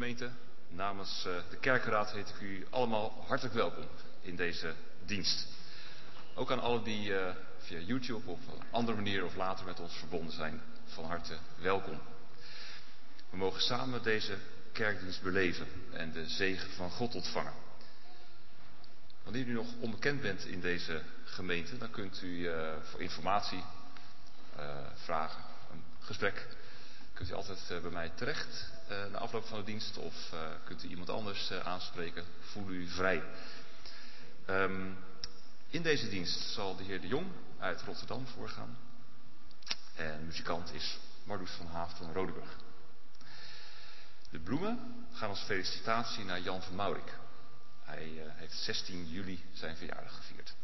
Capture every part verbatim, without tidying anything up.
gemeente, namens de kerkenraad heet ik u allemaal hartelijk welkom in deze dienst. Ook aan allen die uh, via YouTube of op een andere manier of later met ons verbonden zijn, van harte welkom. We mogen samen deze kerkdienst beleven en de zegen van God ontvangen. Wanneer u nog onbekend bent in deze gemeente, dan kunt u uh, voor informatie, uh, vragen, een gesprek, kunt u altijd uh, bij mij terecht uh, na afloop van de dienst of uh, kunt u iemand anders uh, aanspreken. Voel u vrij. Um, in deze dienst zal de heer De Jong uit Rotterdam voorgaan. En muzikant is Marloes van Haaf van Rodeburg. De bloemen gaan als felicitatie naar Jan van Maurik. Hij uh, heeft zestien juli zijn verjaardag gevierd.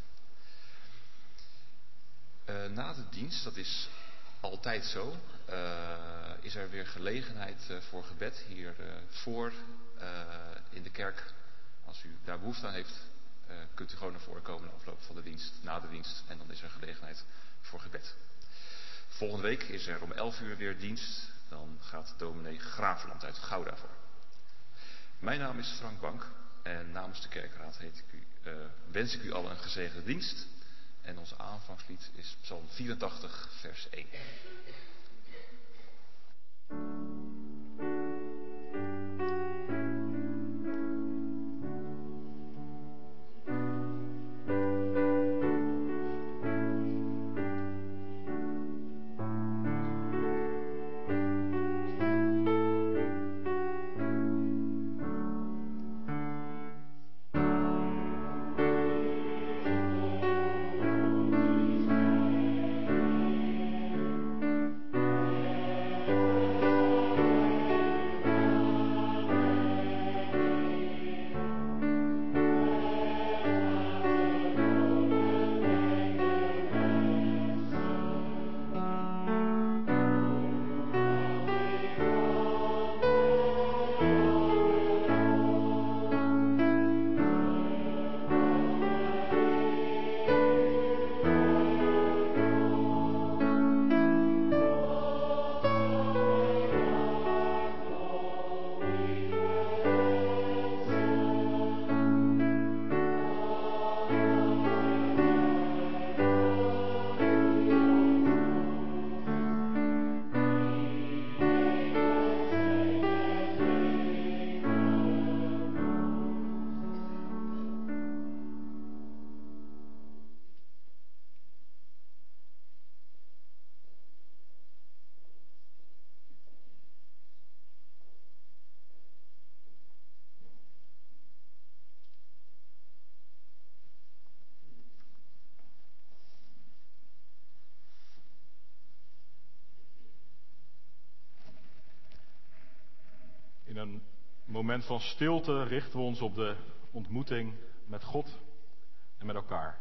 Uh, na de dienst, dat is altijd zo, uh, is er weer gelegenheid uh, voor gebed hier uh, voor uh, in de kerk. Als u daar behoefte aan heeft, uh, kunt u gewoon naar voren komen na afloop van de dienst, na de dienst. En dan is er gelegenheid voor gebed. Volgende week is er om elf uur weer dienst. Dan gaat dominee Graveland uit Gouda voor. Mijn naam is Frank Bank. En namens de kerkraad heet ik u, uh, wens ik u allen een gezegende dienst. En ons aanvangslied is Psalm vierentachtig, vers één. In een moment van stilte richten we ons op de ontmoeting met God en met elkaar.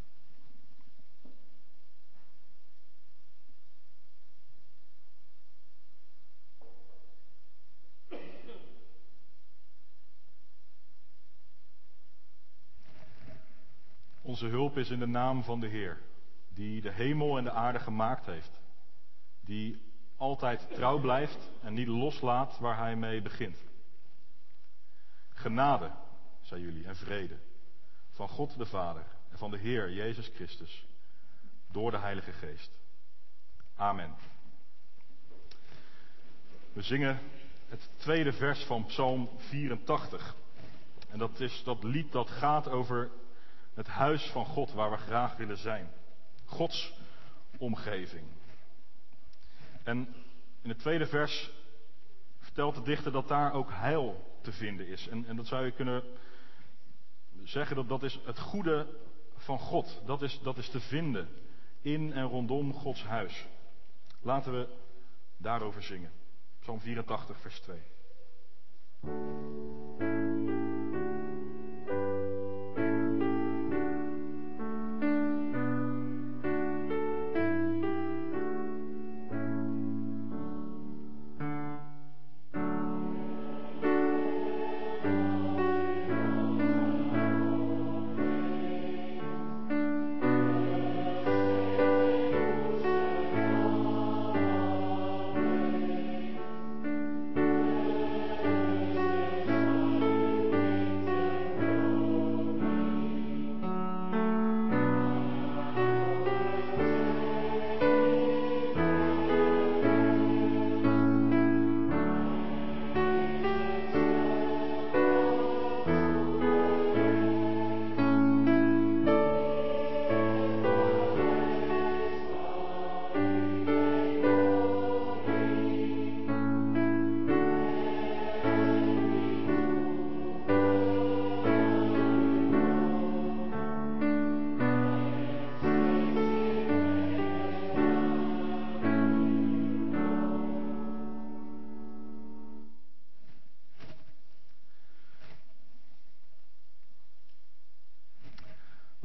Onze hulp is in de naam van de Heer, die de hemel en de aarde gemaakt heeft, die altijd trouw blijft en niet loslaat waar hij mee begint. Genade, zei jullie, en vrede van God de Vader en van de Heer Jezus Christus door de Heilige Geest. Amen. We zingen het tweede vers van Psalm vierentachtig. En dat is dat lied dat gaat over het huis van God waar we graag willen zijn. Gods omgeving. En in het tweede vers vertelt de dichter dat daar ook heil te vinden is. En, en dat zou je kunnen zeggen dat dat is het goede van God. Dat is, dat is te vinden in en rondom Gods huis. Laten we daarover zingen. Psalm vierentachtig, vers twee.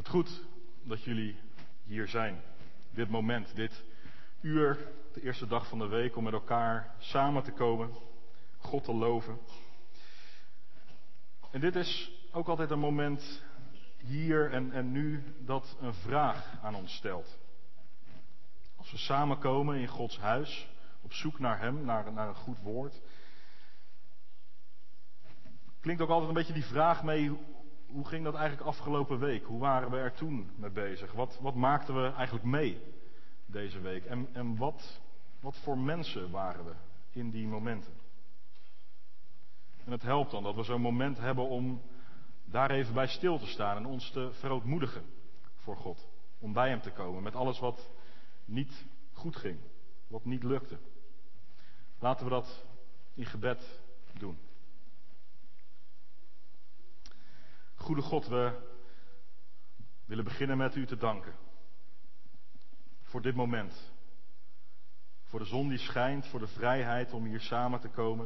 Wat goed dat jullie hier zijn. Dit moment, dit uur, de eerste dag van de week, om met elkaar samen te komen, God te loven. En dit is ook altijd een moment hier en, en nu dat een vraag aan ons stelt. Als we samenkomen in Gods huis, op zoek naar Hem, naar, naar een goed woord. Klinkt ook altijd een beetje die vraag mee, hoe ging dat eigenlijk afgelopen week? Hoe waren we er toen mee bezig? Wat, wat maakten we eigenlijk mee deze week? En, en wat, wat voor mensen waren we in die momenten? En het helpt dan dat we zo'n moment hebben om daar even bij stil te staan en ons te verootmoedigen voor God. Om bij Hem te komen met alles wat niet goed ging, wat niet lukte. Laten we dat in gebed doen. Goede God, we willen beginnen met U te danken. Voor dit moment. Voor de zon die schijnt, voor de vrijheid om hier samen te komen.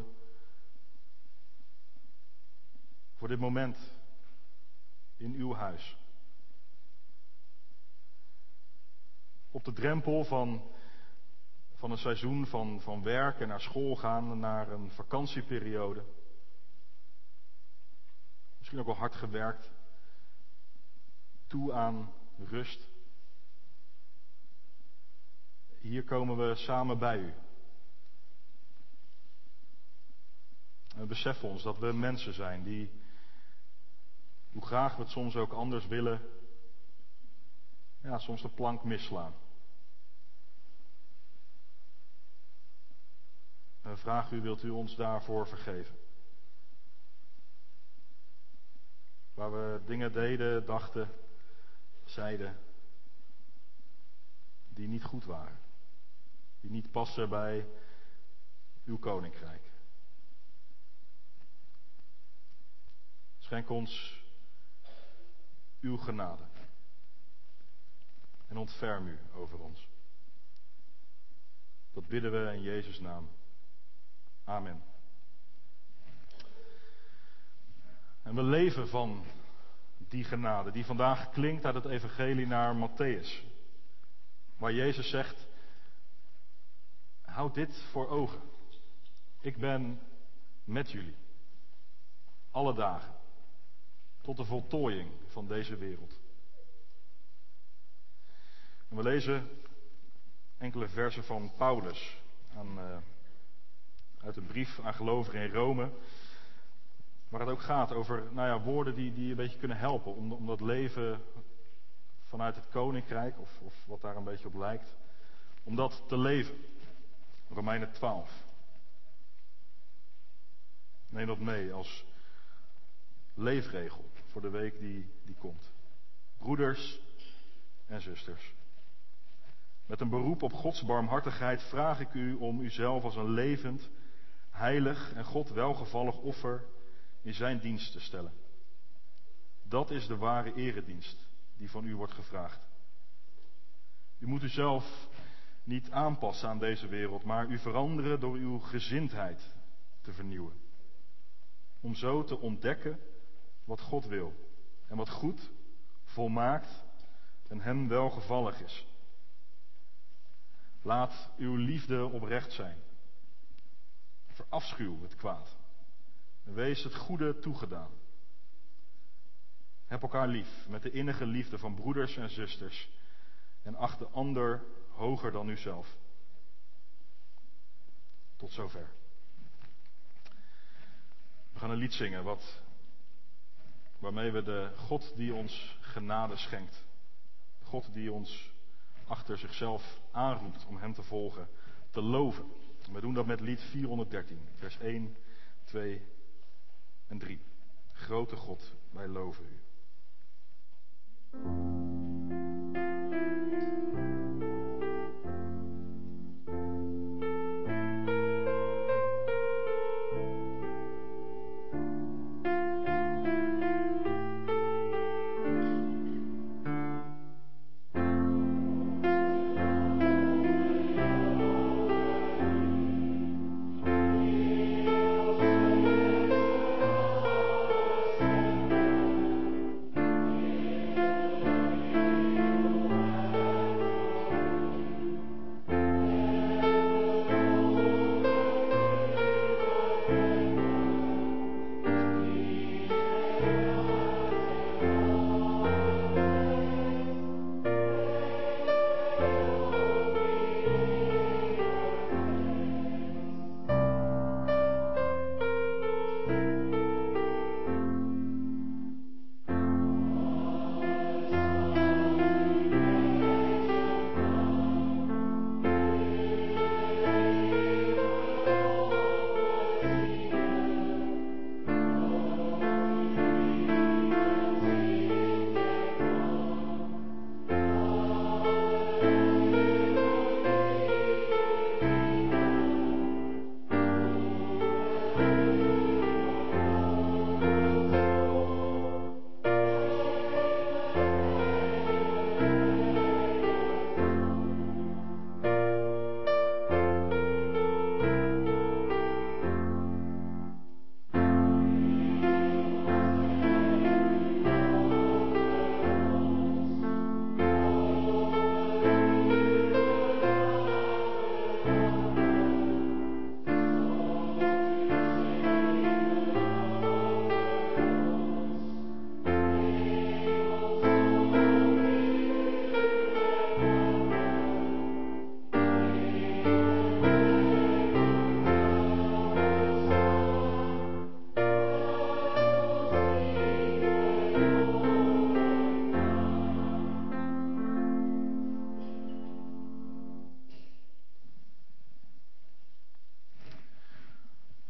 Voor dit moment in Uw huis. Op de drempel van, van een seizoen van, van werk en naar school gaan, naar een vakantieperiode. Misschien ook wel hard gewerkt. Toe aan rust. Hier komen we samen bij U. En we beseffen ons dat we mensen zijn die, hoe graag we het soms ook anders willen, ja, soms de plank misslaan. En we vragen U, wilt U ons daarvoor vergeven? Waar we dingen deden, dachten, zeiden, die niet goed waren. Die niet passen bij Uw koninkrijk. Schenk ons Uw genade. En ontferm U over ons. Dat bidden we in Jezus' naam. Amen. En we leven van die genade die vandaag klinkt uit het evangelie naar Mattheüs. Waar Jezus zegt, houd dit voor ogen. Ik ben met jullie. Alle dagen. Tot de voltooiing van deze wereld. En we lezen enkele versen van Paulus aan, uh, uit een brief aan gelovigen in Rome. Waar het ook gaat over nou ja, woorden die, die een beetje kunnen helpen om, om dat leven vanuit het koninkrijk, of, of wat daar een beetje op lijkt, om dat te leven. Romeinen twaalf. Neem dat mee als leefregel voor de week die, die komt. Broeders en zusters. Met een beroep op Gods barmhartigheid vraag ik u om uzelf als een levend, heilig en God welgevallig offer in zijn dienst te stellen. Dat is de ware eredienst die van u wordt gevraagd. U moet uzelf niet aanpassen aan deze wereld, maar u veranderen door uw gezindheid te vernieuwen. Om zo te ontdekken wat God wil en wat goed, volmaakt en hem welgevallig is. Laat uw liefde oprecht zijn. Verafschuw het kwaad. En wees het goede toegedaan. Heb elkaar lief met de innige liefde van broeders en zusters. En acht de ander hoger dan uzelf. Tot zover. We gaan een lied zingen wat, waarmee we de God die ons genade schenkt. God die ons achter zichzelf aanroept om hem te volgen, te loven. En we doen dat met lied vierhonderddertien, vers één, twee en drie. Grote God, wij loven u.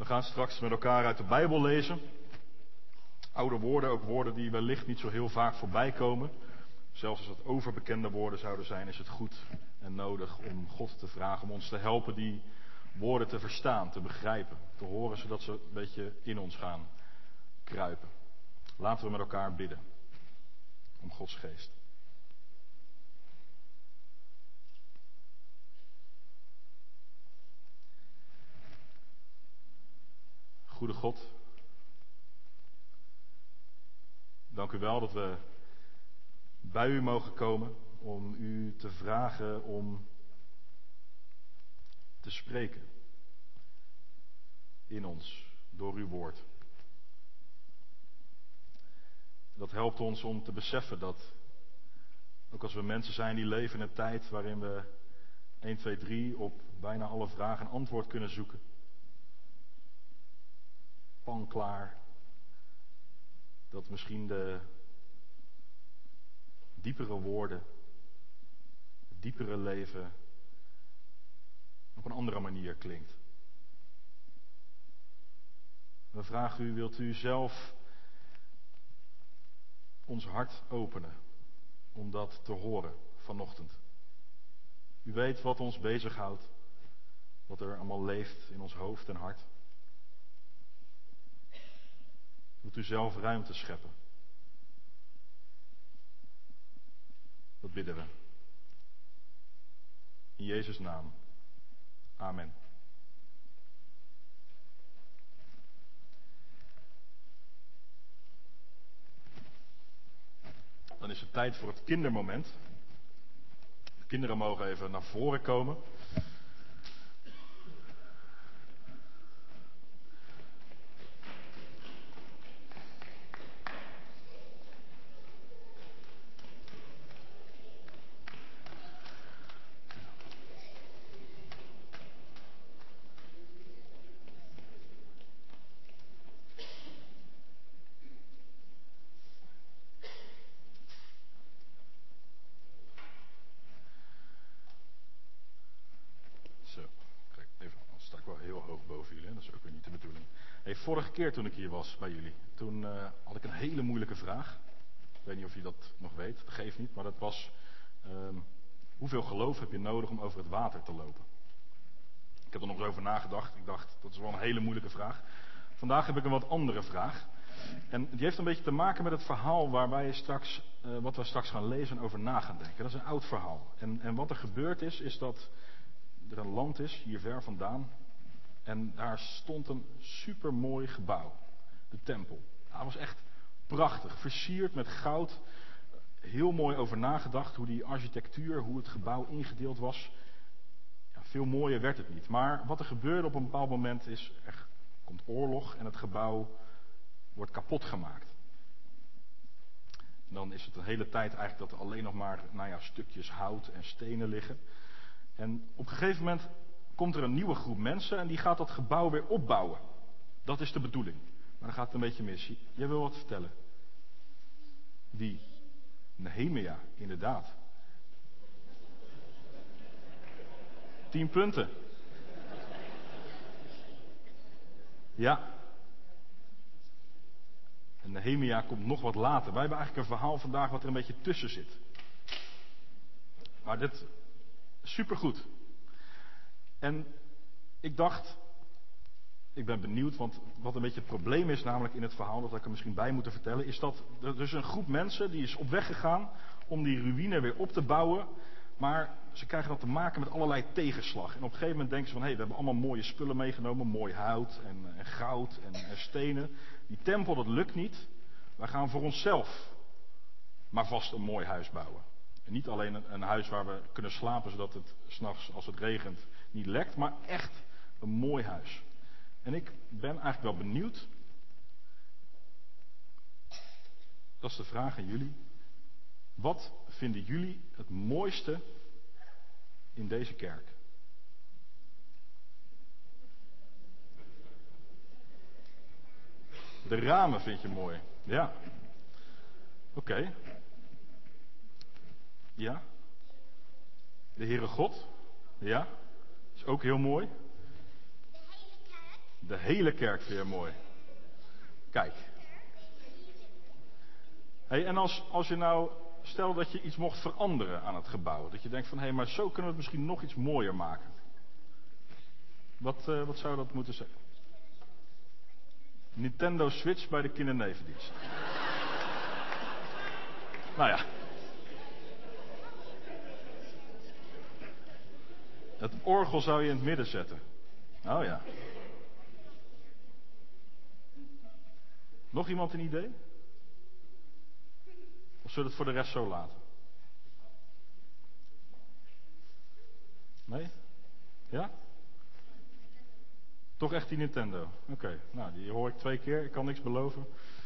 gaan straks met elkaar uit de Bijbel lezen. Oude woorden, ook woorden die wellicht niet zo heel vaak voorbij komen. Zelfs als het overbekende woorden zouden zijn, is het goed en nodig om God te vragen om ons te helpen die woorden te verstaan, te begrijpen, te horen, zodat ze een beetje in ons gaan kruipen. Laten we met elkaar bidden om Gods geest. Goede God, dank u wel dat we bij u mogen komen om u te vragen om te spreken in ons door uw woord. Dat helpt ons om te beseffen dat ook als we mensen zijn die leven in een tijd waarin we één, twee, drie op bijna alle vragen een antwoord kunnen zoeken. Panklaar. Dat misschien de diepere woorden, het diepere leven op een andere manier klinkt. We vragen u, wilt u zelf ons hart openen om dat te horen vanochtend. U weet wat ons bezighoudt, wat er allemaal leeft in ons hoofd en hart. Wilt u zelf ruimte scheppen? Dat bidden we. In Jezus' naam. Amen. Dan is het tijd voor het kindermoment. De kinderen mogen even naar voren komen. Vorige keer toen ik hier was bij jullie, toen uh, had ik een hele moeilijke vraag. Ik weet niet of je dat nog weet, dat geeft niet, maar dat was, um, hoeveel geloof heb je nodig om over het water te lopen? Ik heb er nog eens over nagedacht, ik dacht, dat is wel een hele moeilijke vraag. Vandaag heb ik een wat andere vraag. En die heeft een beetje te maken met het verhaal waar wij straks, uh, wat we straks gaan lezen en over na gaan denken. Dat is een oud verhaal. En, en wat er gebeurd is, is dat er een land is, hier ver vandaan. En daar stond een supermooi gebouw. De tempel. Dat was echt prachtig. Versierd met goud. Heel mooi over nagedacht hoe die architectuur, hoe het gebouw ingedeeld was. Ja, veel mooier werd het niet. Maar wat er gebeurde op een bepaald moment is, er komt oorlog en het gebouw wordt kapot gemaakt. En dan is het een hele tijd eigenlijk dat er alleen nog maar nou ja, stukjes hout en stenen liggen. En op een gegeven moment komt er een nieuwe groep mensen en die gaat dat gebouw weer opbouwen. Dat is de bedoeling. Maar dan gaat het een beetje mis. Jij wil wat vertellen? Wie? Nehemia, inderdaad. Tien punten. Ja. En Nehemia komt nog wat later. Wij hebben eigenlijk een verhaal vandaag wat er een beetje tussen zit. Maar dit, supergoed. En ik dacht, ik ben benieuwd, want wat een beetje het probleem is namelijk in het verhaal, dat ik er misschien bij moet vertellen, is dat er dus een groep mensen die is op weg gegaan om die ruïne weer op te bouwen, maar ze krijgen dat te maken met allerlei tegenslag. En op een gegeven moment denken ze van, hé, hey, we hebben allemaal mooie spullen meegenomen, mooi hout en, en goud en, en stenen. Die tempel, dat lukt niet. Wij gaan voor onszelf maar vast een mooi huis bouwen. En niet alleen een, een huis waar we kunnen slapen zodat het 's nachts als het regent niet lekt, maar echt een mooi huis. En ik ben eigenlijk wel benieuwd. Dat is de vraag aan jullie. Wat vinden jullie het mooiste in deze kerk? De ramen vind je mooi. Ja. Oké. Okay. Ja. De Heere God. Ja. Is ook heel mooi. De hele kerk vind je mooi. Kijk. Hey, en als, als je nou, stel dat je iets mocht veranderen aan het gebouw. Dat je denkt van, hé, hey, maar zo kunnen we het misschien nog iets mooier maken. Wat, uh, wat zou dat moeten zijn? Nintendo Switch bij de kindernevendienst. Nou ja. Het orgel zou je in het midden zetten. Oh ja. Nog iemand een idee? Of zullen we het voor de rest zo laten? Nee? Ja? Toch echt die Nintendo? Oké, okay. Nou die hoor ik twee keer, ik kan niks beloven.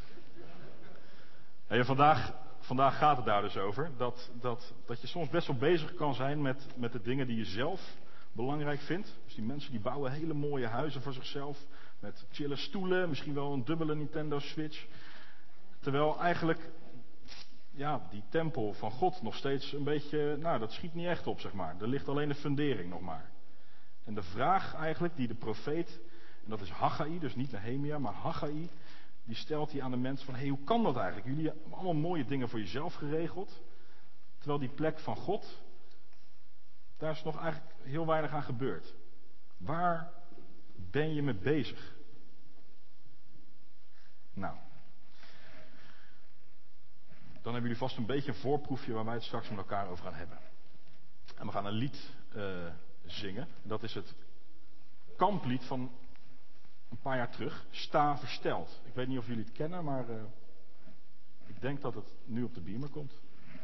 En vandaag, vandaag gaat het daar dus over. Dat, dat, dat je soms best wel bezig kan zijn met, met de dingen die je zelf belangrijk vindt. Dus die mensen die bouwen hele mooie huizen voor zichzelf. Met chille stoelen, misschien wel een dubbele Nintendo Switch. Terwijl eigenlijk, ja, die tempel van God nog steeds een beetje, nou dat schiet niet echt op, zeg maar. Er ligt alleen de fundering nog maar. En de vraag eigenlijk die de profeet, en dat is Haggai, dus niet Nehemia, maar Haggai, die stelt hij aan de mensen van, hé, hey, hoe kan dat eigenlijk? Jullie hebben allemaal mooie dingen voor jezelf geregeld. Terwijl die plek van God, daar is nog eigenlijk heel weinig aan gebeurd. Waar ben je mee bezig? Nou, dan hebben jullie vast een beetje een voorproefje waar wij het straks met elkaar over gaan hebben. En we gaan een lied uh, zingen. Dat is het kamplied van een paar jaar terug. Sta versteld. Ik weet niet of jullie het kennen, maar uh, ik denk dat het nu op de beamer komt.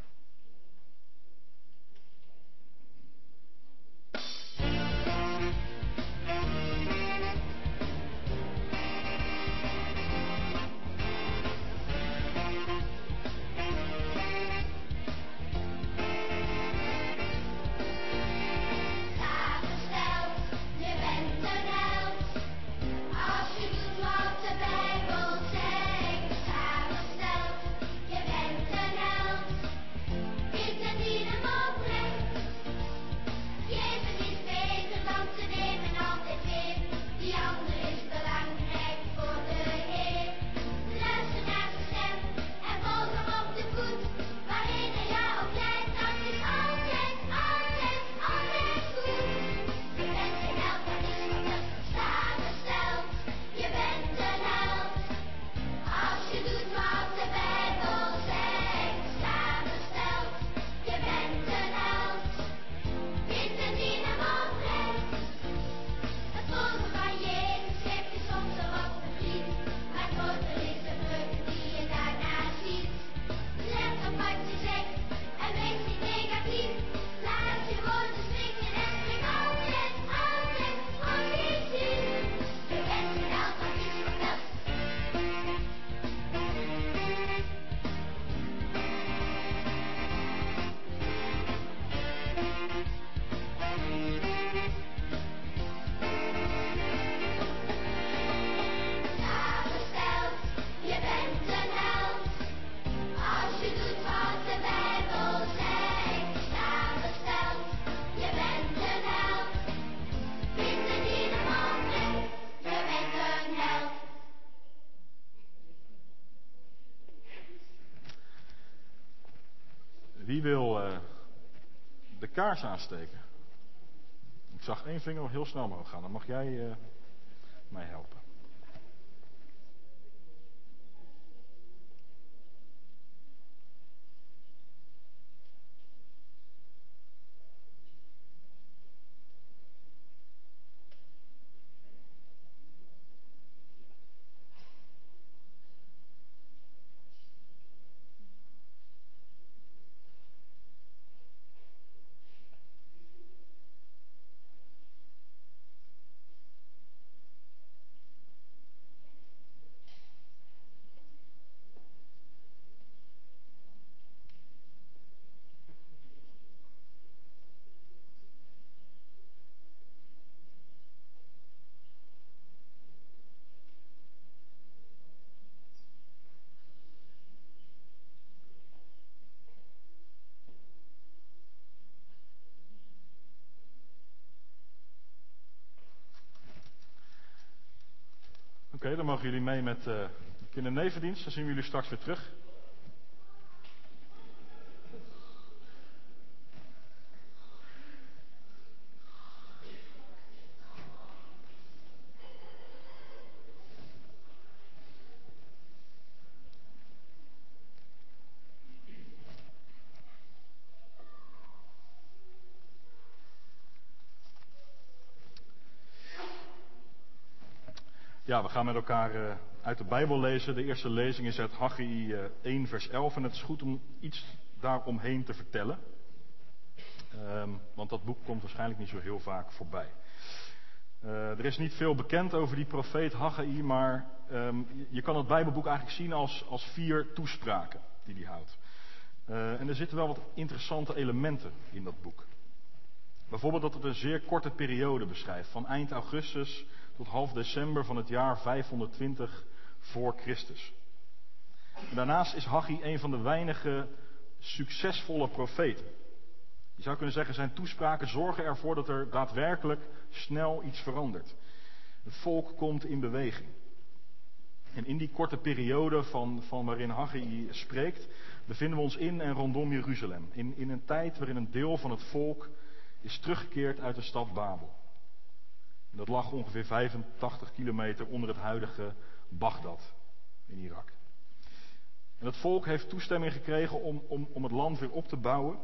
Wie wil uh, de kaars aansteken? Ik zag één vinger heel snel omhoog gaan. Dan mag jij uh, mij helpen. okay, dan mogen jullie mee met uh, de kindernevendienst. Dan zien we jullie straks weer terug. Ja, we gaan met elkaar uh, uit de Bijbel lezen. De eerste lezing is uit Haggai uh, één vers elf. En het is goed om iets daaromheen te vertellen. Um, want dat boek komt waarschijnlijk niet zo heel vaak voorbij. Uh, er is niet veel bekend over die profeet Haggai, maar um, je kan het Bijbelboek eigenlijk zien als, als vier toespraken die hij houdt. Uh, en er zitten wel wat interessante elementen in dat boek. Bijvoorbeeld dat het een zeer korte periode beschrijft, van eind augustus tot half december van het jaar vijfhonderdtwintig voor Christus. En daarnaast is Haggai een van de weinige succesvolle profeten. Je zou kunnen zeggen, zijn toespraken zorgen ervoor dat er daadwerkelijk snel iets verandert. Het volk komt in beweging. En in die korte periode van, van waarin Haggai spreekt, bevinden we ons in en rondom Jeruzalem. In, in een tijd waarin een deel van het volk is teruggekeerd uit de stad Babel. En dat lag ongeveer vijfentachtig kilometer onder het huidige Bagdad in Irak. En het volk heeft toestemming gekregen om, om, om het land weer op te bouwen.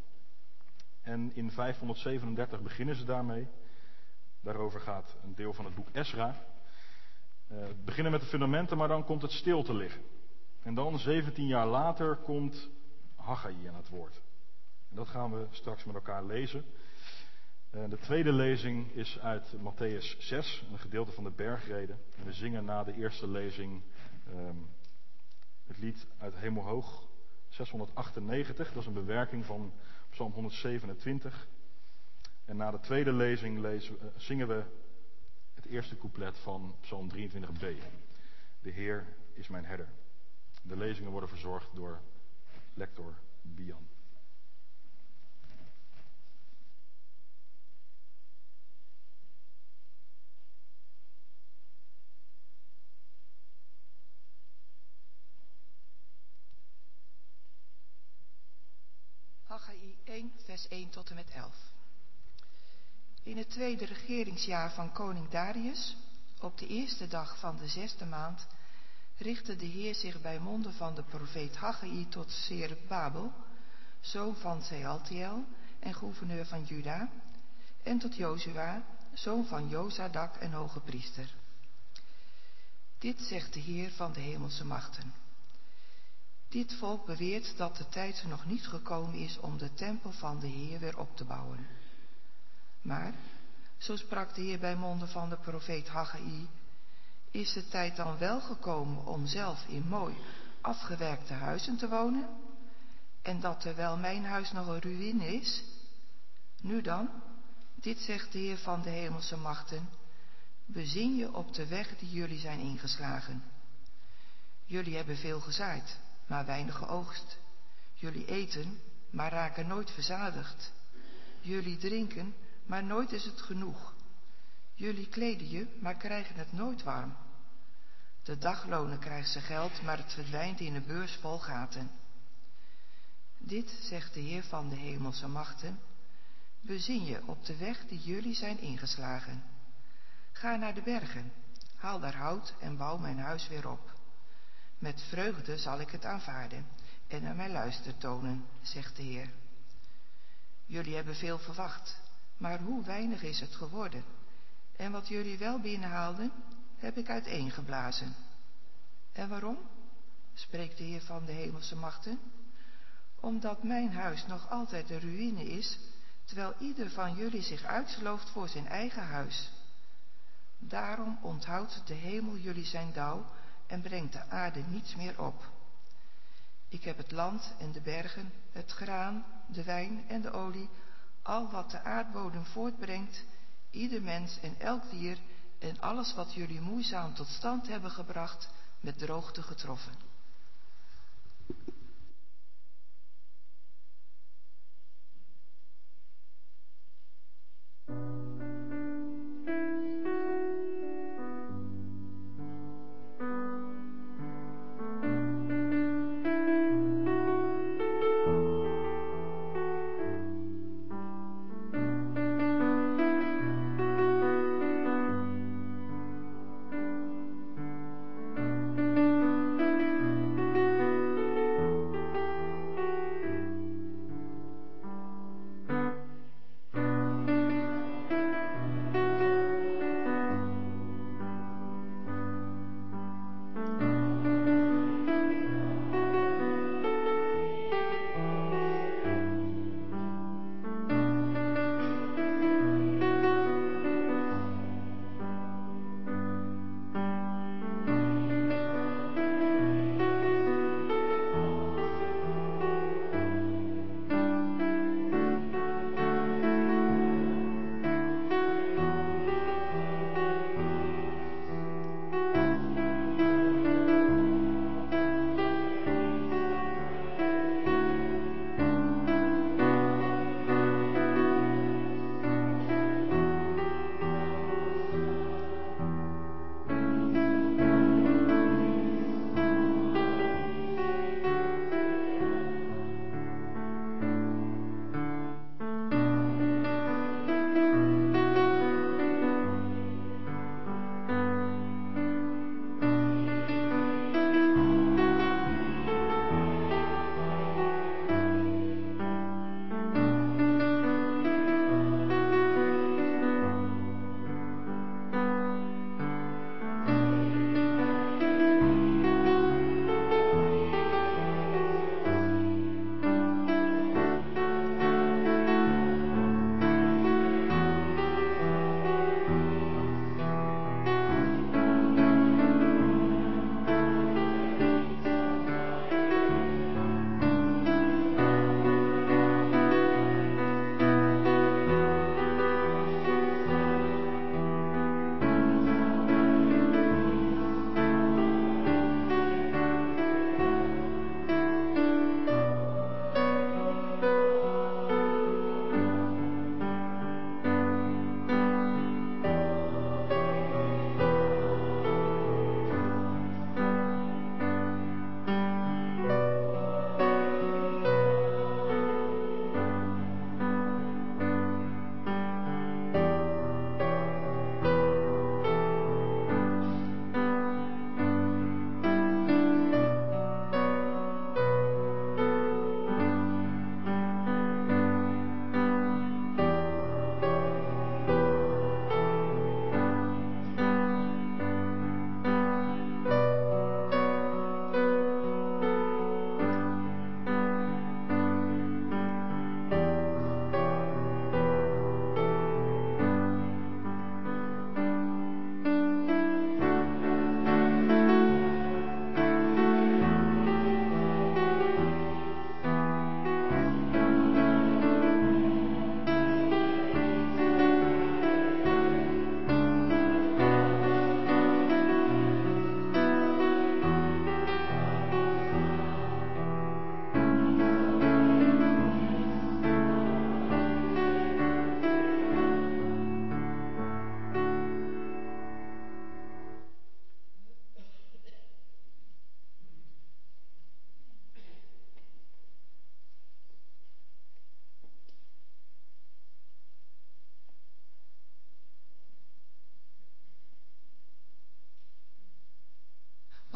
En in vijfhonderdzevenendertig beginnen ze daarmee. Daarover gaat een deel van het boek Esra. Uh, beginnen met de fundamenten, maar dan komt het stil te liggen. En dan, zeventien jaar later, komt Haggai aan het woord. En dat gaan we straks met elkaar lezen. Uh, de tweede lezing is uit Mattheüs zes, een gedeelte van de bergreden. En we zingen na de eerste lezing um, het lied uit Hemelhoog zeshonderdachtennegentig. Dat is een bewerking van Psalm honderdzevenentwintig. En na de tweede lezing lezen, uh, zingen we het eerste couplet van Psalm drieëntwintig b. De Heer is mijn herder. De lezingen worden verzorgd door lector Bian. Haggai één, vers één tot en met elf. In het tweede regeringsjaar van koning Darius, op de eerste dag van de zesde maand, richtte de Heer zich bij monden van de profeet Haggai tot Zerubabel, zoon van Sealtiel en gouverneur van Juda, en tot Jozua, zoon van Jozadak en hoge priester. Dit zegt de Heer van de hemelse machten. Dit volk beweert dat de tijd nog niet gekomen is om de tempel van de Heer weer op te bouwen. Maar, zo sprak de Heer bij monden van de profeet Haggai, is de tijd dan wel gekomen om zelf in mooi afgewerkte huizen te wonen? En dat terwijl mijn huis nog een ruïne is? Nu dan, dit zegt de Heer van de hemelse machten, bezin je op de weg die jullie zijn ingeslagen. Jullie hebben veel gezaaid, maar weinig geoogst. Jullie eten, maar raken nooit verzadigd. Jullie drinken, maar nooit is het genoeg. Jullie kleden je, maar krijgen het nooit warm. De daglonen krijgt ze geld, maar het verdwijnt in een beurs vol gaten. Dit zegt de Heer van de hemelse machten, bezin je op de weg die jullie zijn ingeslagen. Ga naar de bergen, haal daar hout en bouw mijn huis weer op. Met vreugde zal ik het aanvaarden en naar mijn luister tonen, zegt de Heer. Jullie hebben veel verwacht, maar hoe weinig is het geworden? En wat jullie wel binnenhaalden, heb ik uiteengeblazen. En waarom? Spreekt de Heer van de hemelse machten. Omdat mijn huis nog altijd een ruïne is, terwijl ieder van jullie zich uitslooft voor zijn eigen huis. Daarom onthoudt de hemel jullie zijn dauw en brengt de aarde niets meer op. Ik heb het land en de bergen, het graan, de wijn en de olie, al wat de aardbodem voortbrengt, ieder mens en elk dier en alles wat jullie moeizaam tot stand hebben gebracht, met droogte getroffen.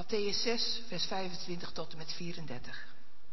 Mattheüs zes, vers vijfentwintig tot en met vierendertig.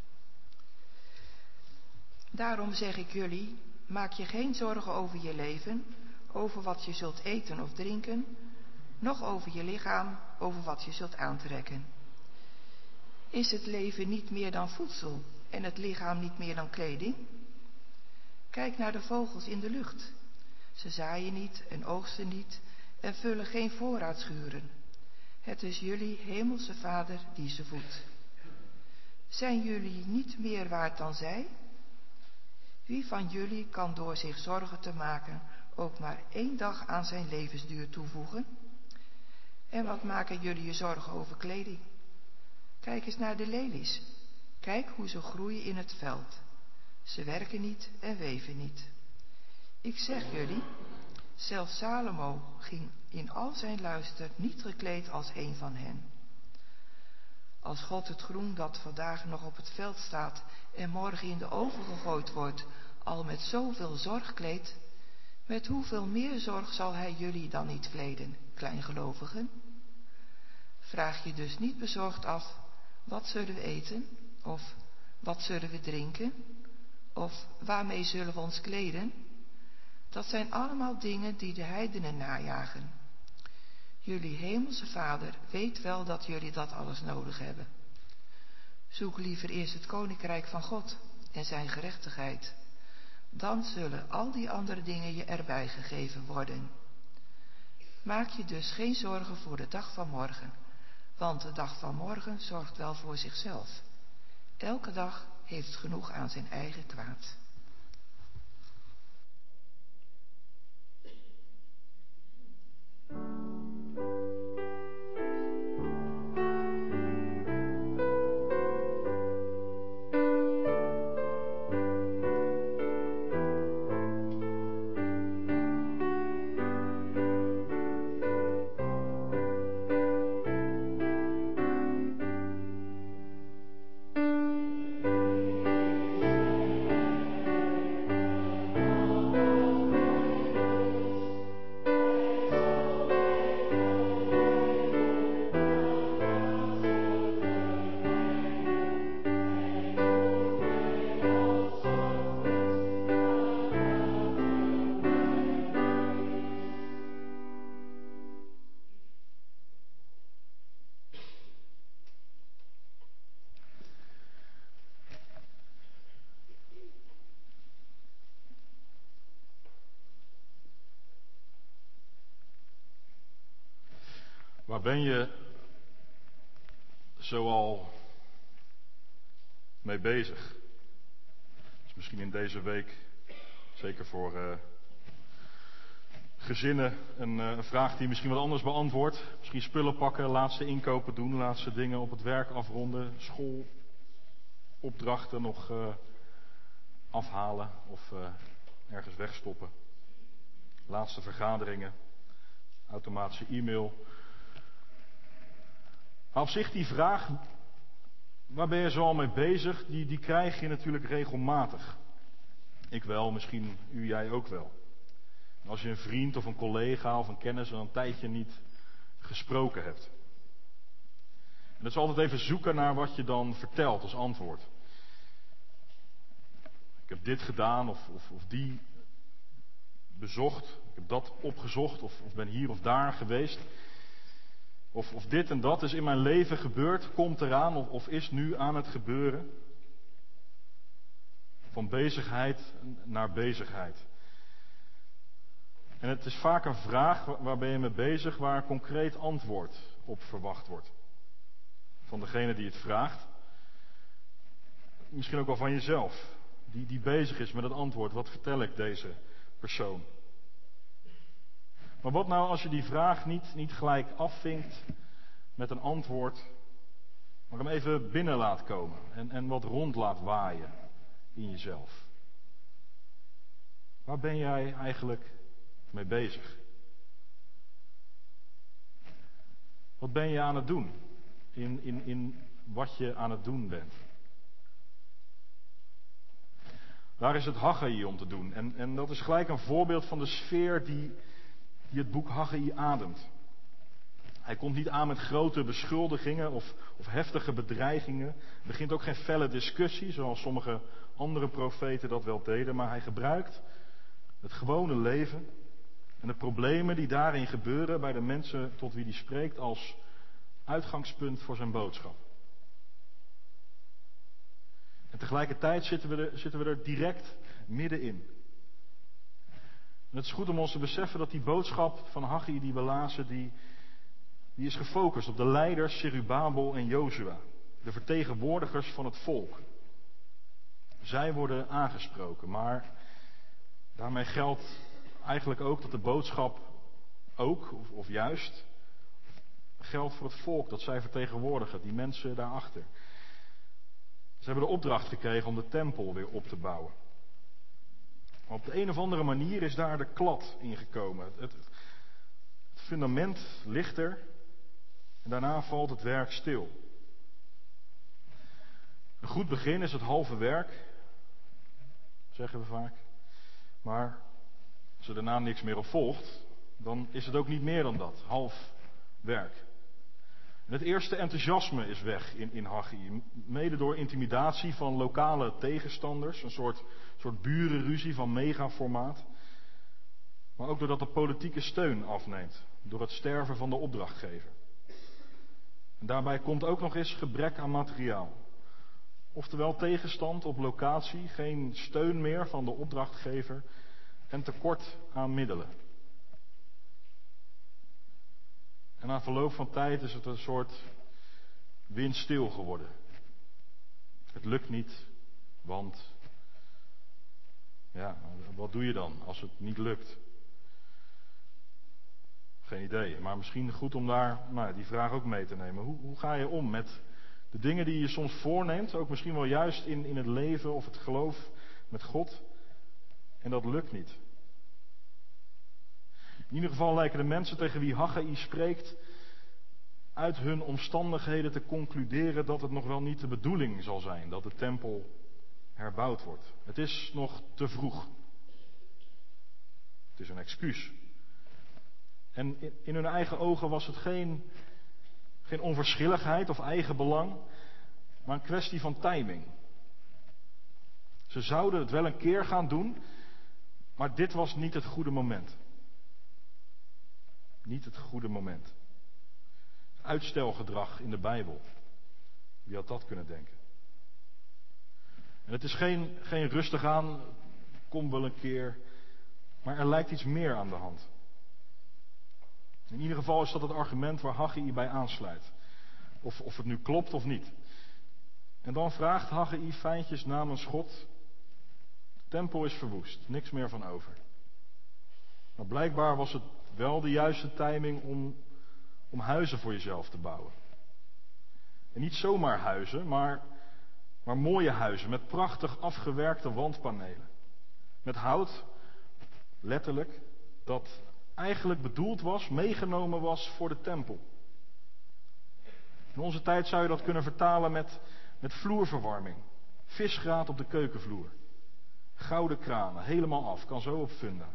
Daarom zeg ik jullie, maak je geen zorgen over je leven, over wat je zult eten of drinken, noch over je lichaam, over wat je zult aantrekken. Is het leven niet meer dan voedsel en het lichaam niet meer dan kleding? Kijk naar de vogels in de lucht. Ze zaaien niet en oogsten niet en vullen geen voorraadschuren. Het is jullie hemelse Vader die ze voedt. Zijn jullie niet meer waard dan zij? Wie van jullie kan door zich zorgen te maken ook maar één dag aan zijn levensduur toevoegen? En wat maken jullie je zorgen over kleding? Kijk eens naar de lelies. Kijk hoe ze groeien in het veld. Ze werken niet en weven niet. Ik zeg jullie, zelfs Salomo ging in al zijn luister niet gekleed als een van hen. Als God het groen dat vandaag nog op het veld staat en morgen in de oven gegooid wordt, al met zoveel zorg kleedt, met hoeveel meer zorg zal hij jullie dan niet kleden, kleingelovigen? Vraag je dus niet bezorgd af, wat zullen we eten? Of wat zullen we drinken? Of waarmee zullen we ons kleden? Dat zijn allemaal dingen die de heidenen najagen. Jullie hemelse Vader weet wel dat jullie dat alles nodig hebben. Zoek liever eerst het koninkrijk van God en zijn gerechtigheid. Dan zullen al die andere dingen je erbij gegeven worden. Maak je dus geen zorgen voor de dag van morgen, want de dag van morgen zorgt wel voor zichzelf. Elke dag heeft genoeg aan zijn eigen kwaad. Waar ben je zoal mee bezig? Dus misschien in deze week, zeker voor uh, gezinnen, een, uh, een vraag die je misschien wat anders beantwoordt. Misschien spullen pakken, laatste inkopen doen, laatste dingen op het werk afronden, schoolopdrachten nog uh, afhalen of uh, ergens wegstoppen. Laatste vergaderingen, automatische e-mail. Maar op zich die vraag, waar ben je zo al mee bezig, die, die krijg je natuurlijk regelmatig. Ik wel, misschien u, jij ook wel. Als je een vriend of een collega of een kennis al een tijdje niet gesproken hebt. En dat is altijd even zoeken naar wat je dan vertelt als antwoord. Ik heb dit gedaan of, of, of die bezocht, ik heb dat opgezocht of, of ben hier of daar geweest. Of, of dit en dat is in mijn leven gebeurd, komt eraan of, of is nu aan het gebeuren. Van bezigheid naar bezigheid. En het is vaak een vraag, waar ben je mee bezig, waar een concreet antwoord op verwacht wordt. Van degene die het vraagt. Misschien ook wel van jezelf, die, die bezig is met het antwoord. Wat vertel ik deze persoon? Maar wat nou als je die vraag niet, niet gelijk afvinkt met een antwoord, maar hem even binnen laat komen en, en wat rond laat waaien in jezelf? Waar ben jij eigenlijk mee bezig? Wat ben je aan het doen in, in, in wat je aan het doen bent? Daar is het Haggai om te doen. En, en dat is gelijk een voorbeeld van de sfeer die, die het boek Haggai ademt. Hij komt niet aan met grote beschuldigingen of, of heftige bedreigingen. Er begint ook geen felle discussie, zoals sommige andere profeten dat wel deden. Maar hij gebruikt het gewone leven en de problemen die daarin gebeuren bij de mensen tot wie hij spreekt als uitgangspunt voor zijn boodschap. En tegelijkertijd zitten we er, zitten we er direct middenin. En het is goed om ons te beseffen dat die boodschap van Haggai die we lazen, die, die is gefocust op de leiders Zerubabel en Jozua. De vertegenwoordigers van het volk. Zij worden aangesproken, maar daarmee geldt eigenlijk ook dat de boodschap ook, of, of juist, geldt voor het volk dat zij vertegenwoordigen, die mensen daarachter. Ze hebben de opdracht gekregen om de tempel weer op te bouwen. Maar op de een of andere manier is daar de klad ingekomen. Het, het, het fundament ligt er en daarna valt het werk stil. Een goed begin is het halve werk, zeggen we vaak. Maar als er daarna niks meer op volgt, dan is het ook niet meer dan dat, half werk. En het eerste enthousiasme is weg in, in Haggai, mede door intimidatie van lokale tegenstanders, een soort, soort burenruzie van megaformaat. Maar ook doordat de politieke steun afneemt, door het sterven van de opdrachtgever. En daarbij komt ook nog eens gebrek aan materiaal. Oftewel tegenstand op locatie, geen steun meer van de opdrachtgever en tekort aan middelen. En na verloop van tijd is het een soort windstil geworden. Het lukt niet, want ja, wat doe je dan als het niet lukt? Geen idee, maar misschien goed om daar nou, die vraag ook mee te nemen. Hoe, hoe ga je om met de dingen die je soms voorneemt, ook misschien wel juist in, in het leven of het geloof met God, en dat lukt niet? In ieder geval lijken de mensen tegen wie Haggai spreekt uit hun omstandigheden te concluderen dat het nog wel niet de bedoeling zal zijn dat de tempel herbouwd wordt. Het is nog te vroeg. Het is een excuus. En in hun eigen ogen was het geen, geen onverschilligheid of eigen belang, maar een kwestie van timing. Ze zouden het wel een keer gaan doen, maar dit was niet het goede moment. Niet het goede moment. Uitstelgedrag in de Bijbel. Wie had dat kunnen denken? En het is geen, geen rustig aan, kom wel een keer, maar er lijkt iets meer aan de hand. In ieder geval is dat het argument waar Haggai bij aansluit. Of, of het nu klopt of niet. En dan vraagt Haggai fijntjes namens God: de tempel is verwoest, niks meer van over. Maar blijkbaar was het wel de juiste timing om, om huizen voor jezelf te bouwen. En niet zomaar huizen, maar, maar mooie huizen met prachtig afgewerkte wandpanelen. Met hout, letterlijk, dat eigenlijk bedoeld was, meegenomen was voor de tempel. In onze tijd zou je dat kunnen vertalen met, met vloerverwarming. Visgraat op de keukenvloer. Gouden kranen, helemaal af, kan zo op funda.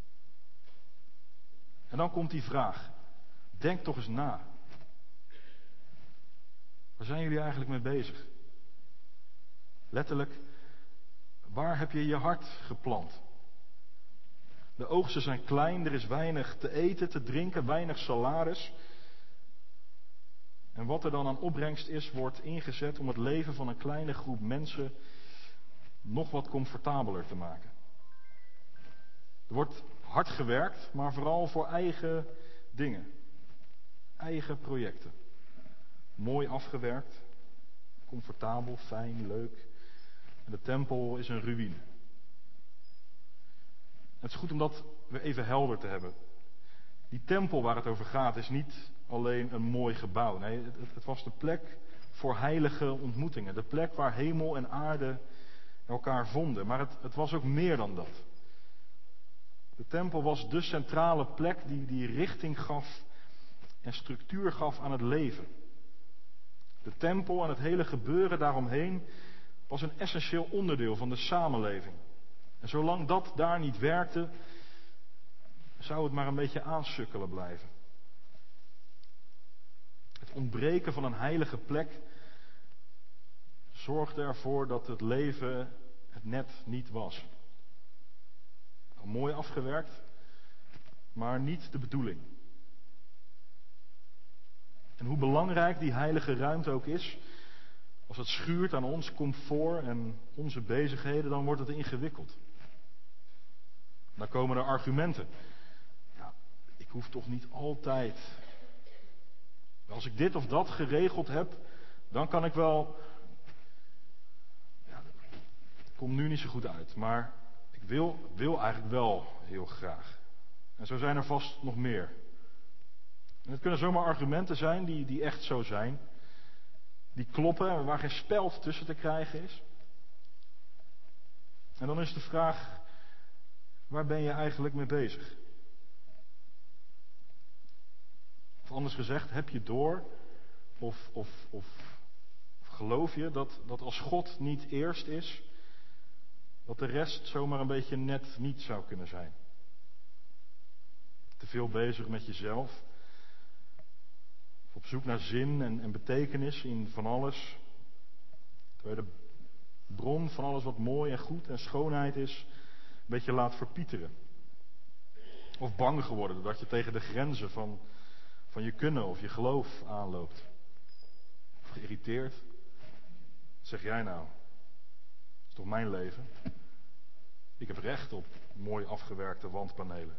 En dan komt die vraag. Denk toch eens na. Waar zijn jullie eigenlijk mee bezig? Letterlijk, waar heb je je hart geplant? De oogsten zijn klein, er is weinig te eten, te drinken, weinig salaris. En wat er dan aan opbrengst is, wordt ingezet om het leven van een kleine groep mensen nog wat comfortabeler te maken. Er wordt hard gewerkt, maar vooral voor eigen dingen. Eigen projecten. Mooi afgewerkt, comfortabel, fijn, leuk. En de tempel is een ruïne. Het is goed om dat weer even helder te hebben. Die tempel waar het over gaat is niet alleen een mooi gebouw. Nee, het, het was de plek voor heilige ontmoetingen. De plek waar hemel en aarde elkaar vonden. Maar het, het was ook meer dan dat. De tempel was de centrale plek die, die richting gaf en structuur gaf aan het leven. De tempel en het hele gebeuren daaromheen was een essentieel onderdeel van de samenleving. En zolang dat daar niet werkte, zou het maar een beetje aansukkelen blijven. Het ontbreken van een heilige plek zorgde ervoor dat het leven het net niet was. Mooi afgewerkt, maar niet de bedoeling. En hoe belangrijk die heilige ruimte ook is, als het schuurt aan ons comfort en onze bezigheden, dan wordt het ingewikkeld. Dan komen er argumenten. Ja, ik hoef toch niet altijd. Als ik dit of dat geregeld heb, dan kan ik wel. Ja, het komt nu niet zo goed uit, maar ik wil, wil eigenlijk wel heel graag. En zo zijn er vast nog meer. En het kunnen zomaar argumenten zijn die, die echt zo zijn. Die kloppen, waar geen speld tussen te krijgen is. En dan is de vraag, waar ben je eigenlijk mee bezig? Of anders gezegd, heb je door of, of, of, of geloof je dat, dat als God niet eerst is, dat de rest zomaar een beetje net niet zou kunnen zijn? Te veel bezig met jezelf. Of op zoek naar zin en, en betekenis in van alles. Terwijl de bron van alles wat mooi en goed en schoonheid is, een beetje laat verpieteren. Of bang geworden doordat je tegen de grenzen van, van je kunnen of je geloof aanloopt. Of geïrriteerd. Wat zeg jij nou? Dat is toch mijn leven? Ik heb recht op mooi afgewerkte wandpanelen.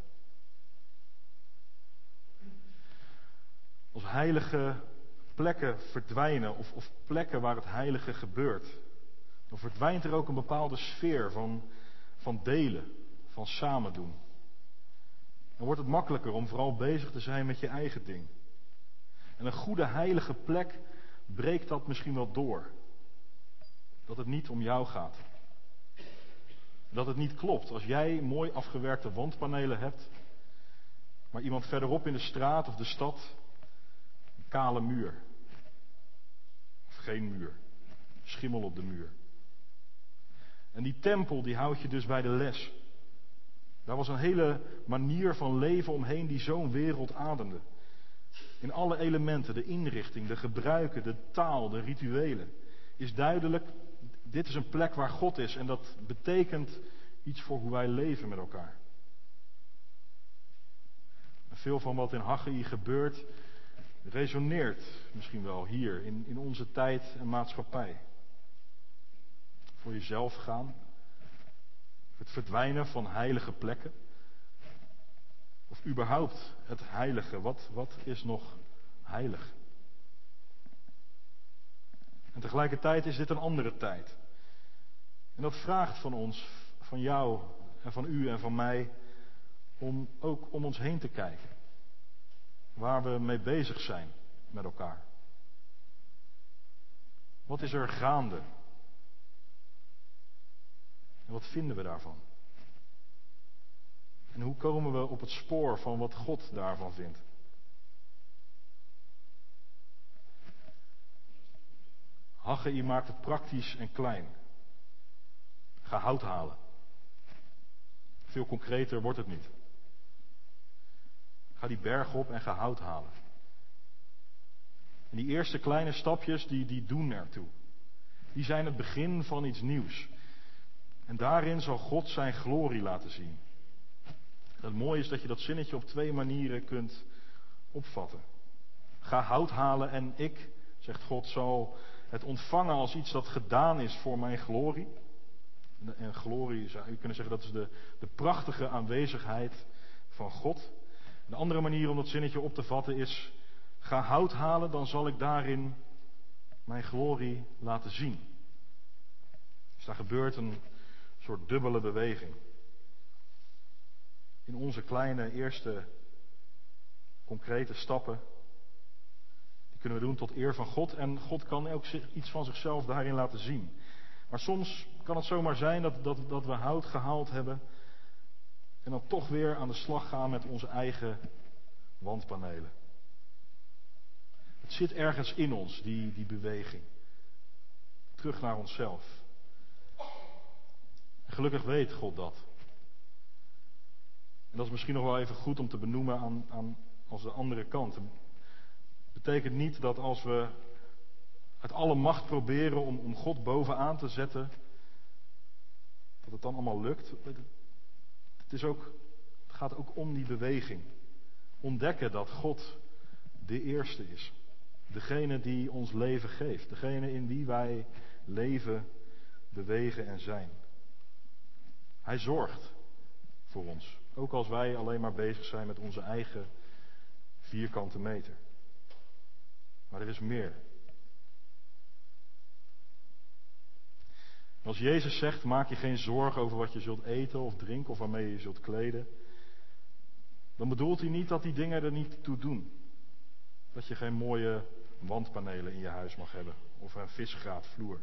Als heilige plekken verdwijnen, of, of plekken waar het heilige gebeurt, dan verdwijnt er ook een bepaalde sfeer van, van delen, van samen doen. Dan wordt het makkelijker om vooral bezig te zijn met je eigen ding. En een goede heilige plek breekt dat misschien wel door. Dat het niet om jou gaat. Dat het niet klopt als jij mooi afgewerkte wandpanelen hebt, maar iemand verderop in de straat of de stad een kale muur. Of geen muur. Schimmel op de muur. En die tempel die houdt je dus bij de les. Daar was een hele manier van leven omheen die zo'n wereld ademde. In alle elementen, de inrichting, de gebruiken, de taal, de rituelen, is duidelijk, dit is een plek waar God is en dat betekent iets voor hoe wij leven met elkaar. En veel van wat in Haggai gebeurt, resoneert misschien wel hier in, in onze tijd en maatschappij. Voor jezelf gaan, het verdwijnen van heilige plekken, of überhaupt het heilige, wat, wat is nog heilig? En tegelijkertijd is dit een andere tijd. En dat vraagt van ons, van jou en van u en van mij, om ook om ons heen te kijken. Waar we mee bezig zijn met elkaar. Wat is er gaande? En wat vinden we daarvan? En hoe komen we op het spoor van wat God daarvan vindt? Haggai maakt het praktisch en klein. Ga hout halen. Veel concreter wordt het niet. Ga die berg op en ga hout halen. En die eerste kleine stapjes, die, die doen ertoe. Die zijn het begin van iets nieuws. En daarin zal God zijn glorie laten zien. Het mooie is dat je dat zinnetje op twee manieren kunt opvatten. Ga hout halen en ik, zegt God, zal het ontvangen als iets dat gedaan is voor mijn glorie. En glorie, zou je kunnen zeggen, dat is de, de prachtige aanwezigheid van God. De andere manier om dat zinnetje op te vatten is, ga hout halen, dan zal ik daarin mijn glorie laten zien. Dus daar gebeurt een soort dubbele beweging. In onze kleine eerste concrete stappen, die kunnen we doen tot eer van God. En God kan ook iets van zichzelf daarin laten zien. Maar soms kan het zomaar zijn dat, dat, dat we hout gehaald hebben en dan toch weer aan de slag gaan met onze eigen wandpanelen. Het zit ergens in ons, die, die beweging. Terug naar onszelf. En gelukkig weet God dat. En dat is misschien nog wel even goed om te benoemen aan, aan als de andere kant. Het betekent niet dat als we uit alle macht proberen om, om God bovenaan te zetten, dat het dan allemaal lukt. Het, is ook, het gaat ook om die beweging. Ontdekken dat God de eerste is. Degene die ons leven geeft. Degene in wie wij leven, bewegen en zijn. Hij zorgt voor ons. Ook als wij alleen maar bezig zijn met onze eigen vierkante meter. Maar er is meer. Als Jezus zegt, maak je geen zorgen over wat je zult eten of drinken of waarmee je je zult kleden. Dan bedoelt hij niet dat die dingen er niet toe doen. Dat je geen mooie wandpanelen in je huis mag hebben. Of een visgraatvloer.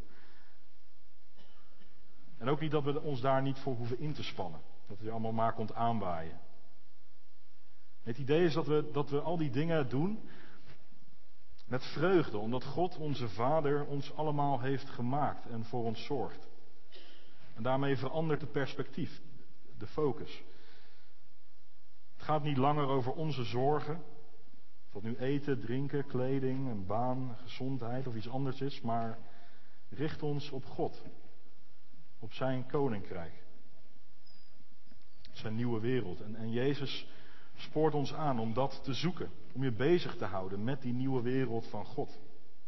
En ook niet dat we ons daar niet voor hoeven in te spannen. Dat je allemaal maar komt aanwaaien. Het idee is dat we, dat we al die dingen doen met vreugde. Omdat God, onze Vader, ons allemaal heeft gemaakt en voor ons zorgt. En daarmee verandert het perspectief, de focus. Het gaat niet langer over onze zorgen. Of dat nu eten, drinken, kleding, een baan, gezondheid of iets anders is. Maar richt ons op God. Op zijn koninkrijk. Zijn nieuwe wereld. En, en Jezus spoort ons aan om dat te zoeken. Om je bezig te houden met die nieuwe wereld van God.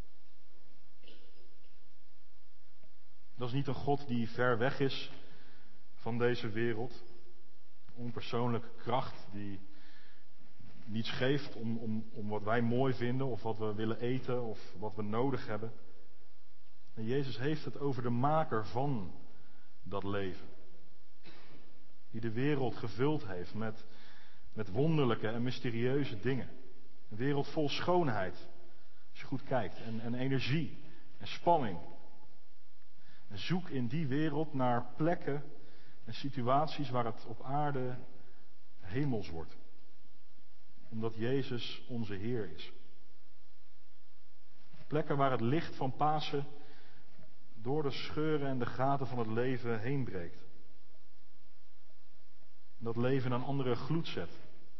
Dat is niet een God die ver weg is van deze wereld. Onpersoonlijke kracht die niets geeft om, om, om wat wij mooi vinden of wat we willen eten of wat we nodig hebben. En Jezus heeft het over de maker van dat leven. Die de wereld gevuld heeft met, met wonderlijke en mysterieuze dingen. Een wereld vol schoonheid, als je goed kijkt, en, en energie en spanning. En zoek in die wereld naar plekken en situaties waar het op aarde hemels wordt. Omdat Jezus onze Heer is. Plekken waar het licht van Pasen door de scheuren en de gaten van het leven heen breekt. En dat leven een andere gloed zet.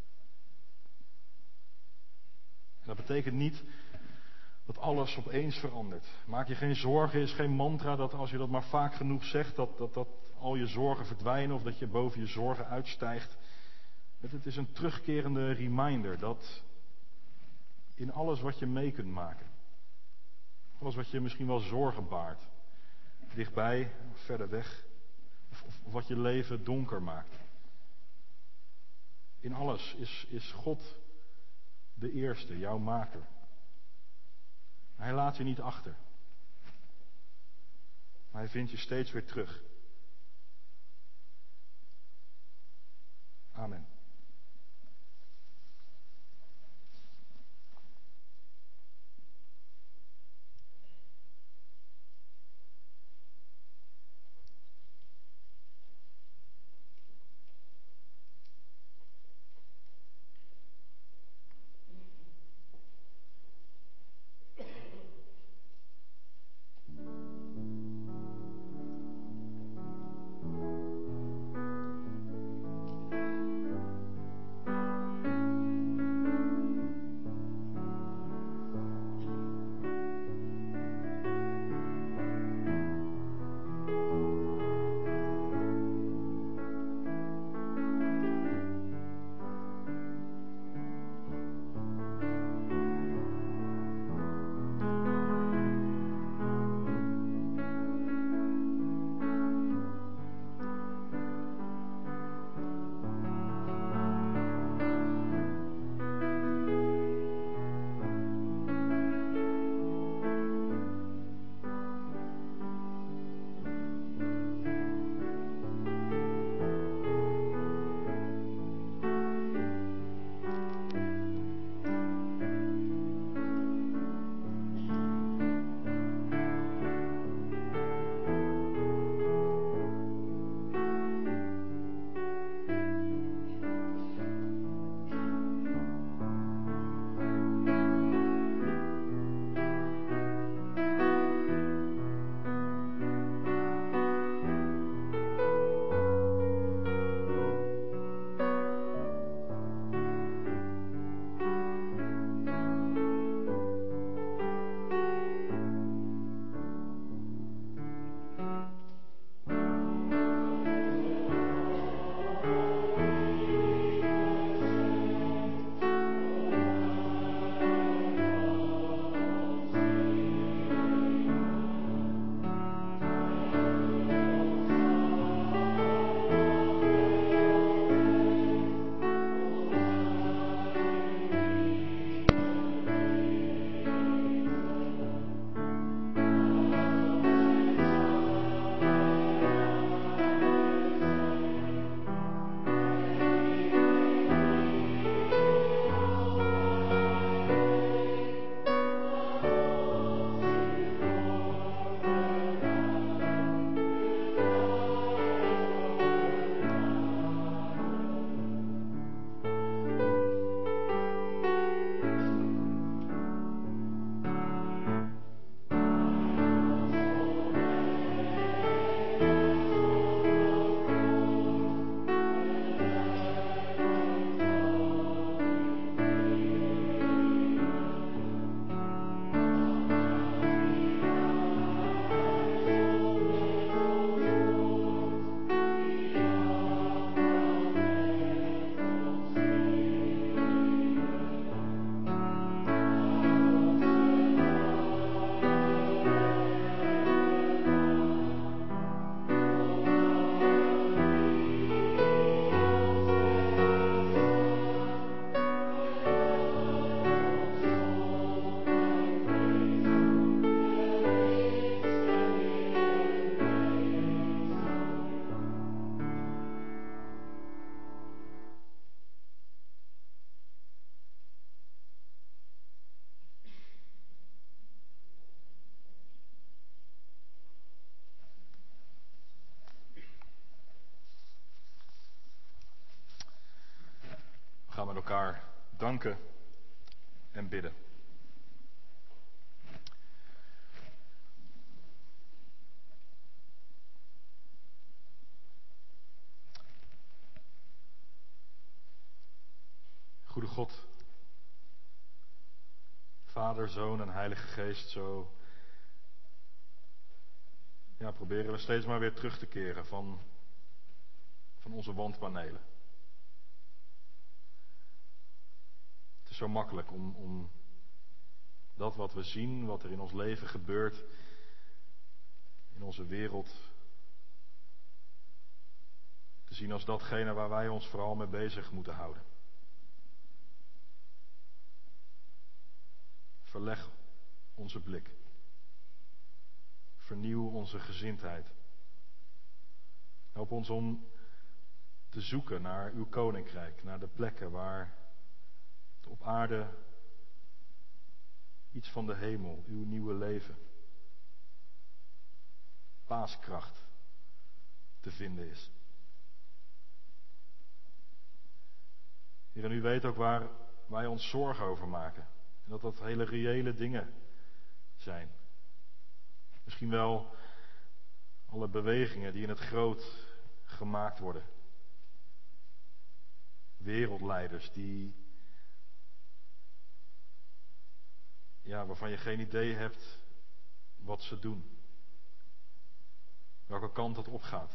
En dat betekent niet dat alles opeens verandert. Maak je geen zorgen, is geen mantra dat als je dat maar vaak genoeg zegt, dat, dat, dat al je zorgen verdwijnen of dat je boven je zorgen uitstijgt. Het is een terugkerende reminder dat in alles wat je mee kunt maken, alles wat je misschien wel zorgen baart, dichtbij of verder weg, of, of, of wat je leven donker maakt. In alles is, is God de eerste, jouw maker. Hij laat je niet achter. Maar hij vindt je steeds weer terug. Amen. met elkaar danken en bidden. Goede God, Vader, Zoon en Heilige Geest, zo ja, proberen we steeds maar weer terug te keren van, van onze wandpanelen. Het is zo makkelijk om, om dat wat we zien, wat er in ons leven gebeurt, in onze wereld, te zien als datgene waar wij ons vooral mee bezig moeten houden. Verleg onze blik. Vernieuw onze gezindheid. Help ons om te zoeken naar uw koninkrijk, naar de plekken waar op aarde iets van de hemel, uw nieuwe leven, paaskracht te vinden is. Heer, en u weet ook waar wij ons zorgen over maken. En dat dat hele reële dingen zijn. Misschien wel alle bewegingen die in het groot gemaakt worden. Wereldleiders die, ja, waarvan je geen idee hebt wat ze doen. Welke kant het opgaat.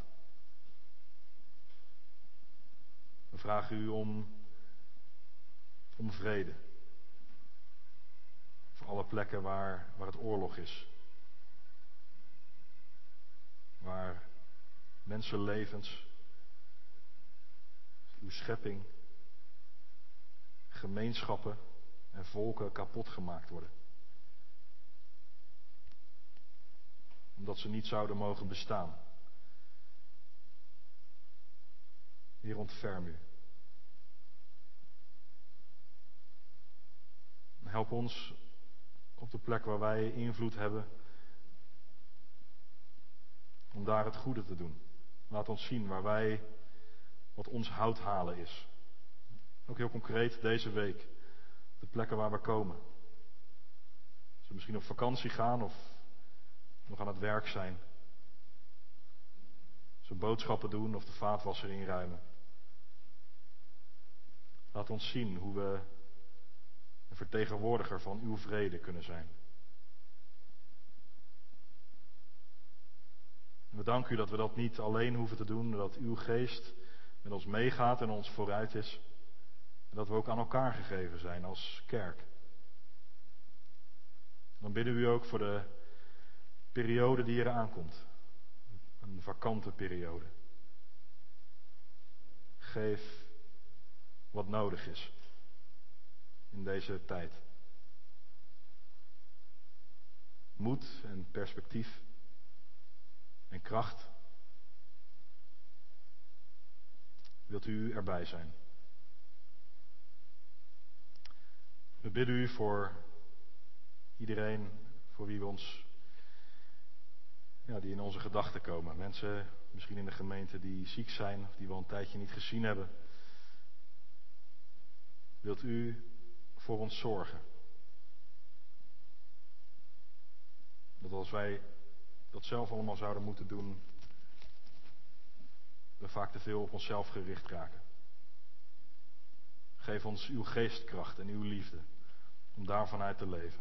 We vragen u om, om vrede. Voor alle plekken waar, waar het oorlog is. Waar mensenlevens, uw schepping, gemeenschappen en volken kapot gemaakt worden. Omdat ze niet zouden mogen bestaan. Heer, ontferm u. Help ons op de plek waar wij invloed hebben, om daar het goede te doen. Laat ons zien waar wij, wat ons hout halen is. Ook heel concreet deze week, de plekken waar we komen. Als we misschien op vakantie gaan of nog aan het werk zijn. Als we boodschappen doen of de vaatwasser inruimen. Laat ons zien hoe we een vertegenwoordiger van uw vrede kunnen zijn. En we danken u dat we dat niet alleen hoeven te doen, dat uw geest met ons meegaat en ons vooruit is. En dat we ook aan elkaar gegeven zijn als kerk. Dan bidden we u ook voor de periode die er aankomt. Een vakante periode. Geef wat nodig is in deze tijd. Moed en perspectief en kracht. Wilt u erbij zijn? We bidden u voor iedereen voor wie we ons, ja, die in onze gedachten komen. Mensen misschien in de gemeente die ziek zijn of die we al een tijdje niet gezien hebben. Wilt u voor ons zorgen? Dat als wij dat zelf allemaal zouden moeten doen, we vaak te veel op onszelf gericht raken. Geef ons uw geestkracht en uw liefde om daarvan uit te leven.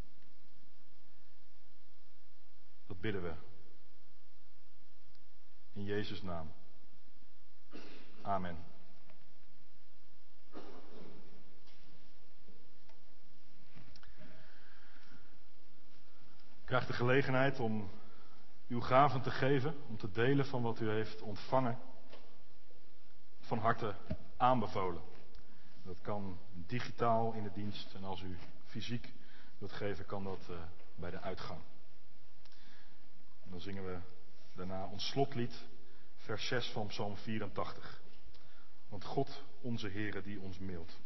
Dat bidden we. In Jezus' naam. Amen. U krijgt de gelegenheid om uw gaven te geven, om te delen van wat u heeft ontvangen. Van harte aanbevolen. Dat kan digitaal in de dienst en als u fysiek wilt geven, kan dat uh, bij de uitgang. En dan zingen we daarna ons slotlied, vers zes van Psalm vierentachtig. Want God, onze Heere, die ons milt.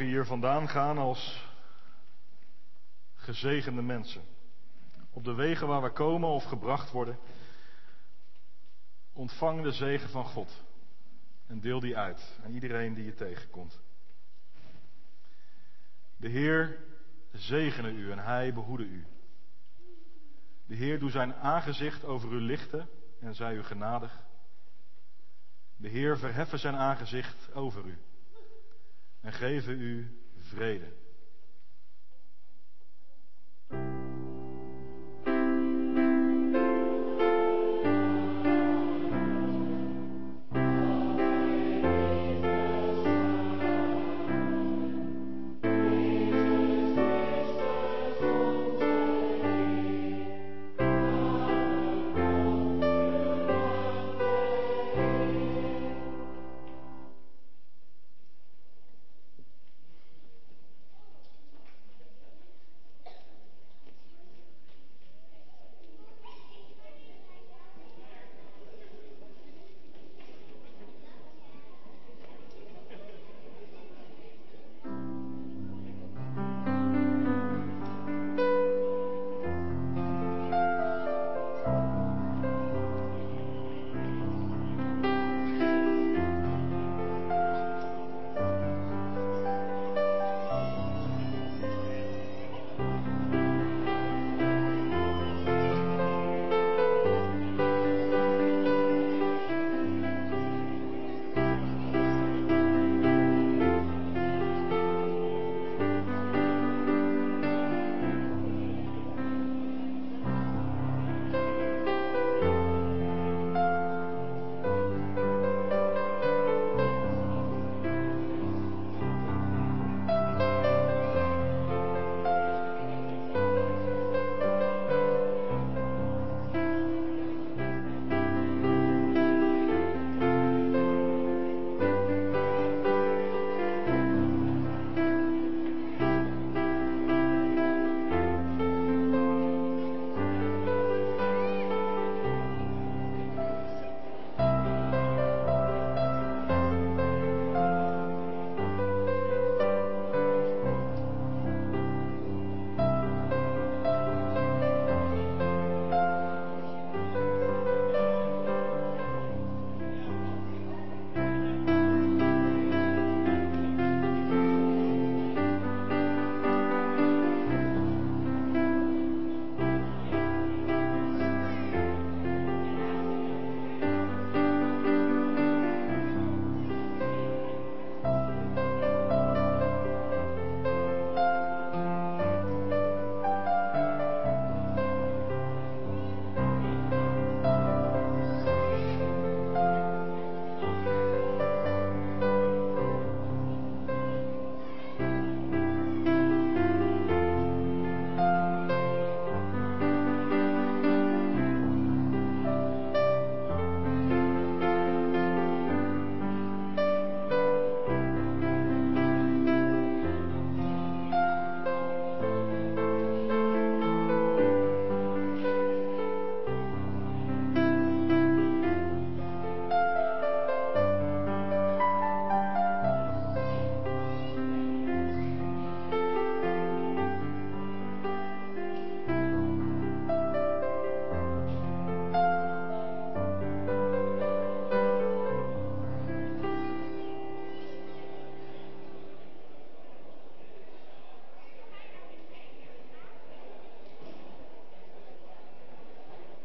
mogen hier vandaan gaan als gezegende mensen. Op de wegen waar we komen of gebracht worden, ontvang de zegen van God en deel die uit aan iedereen die je tegenkomt. De Heer zegene u en Hij behoede u. De Heer doe zijn aangezicht over u lichten en zij u genadig. De Heer verheffen zijn aangezicht over u en geven u vrede.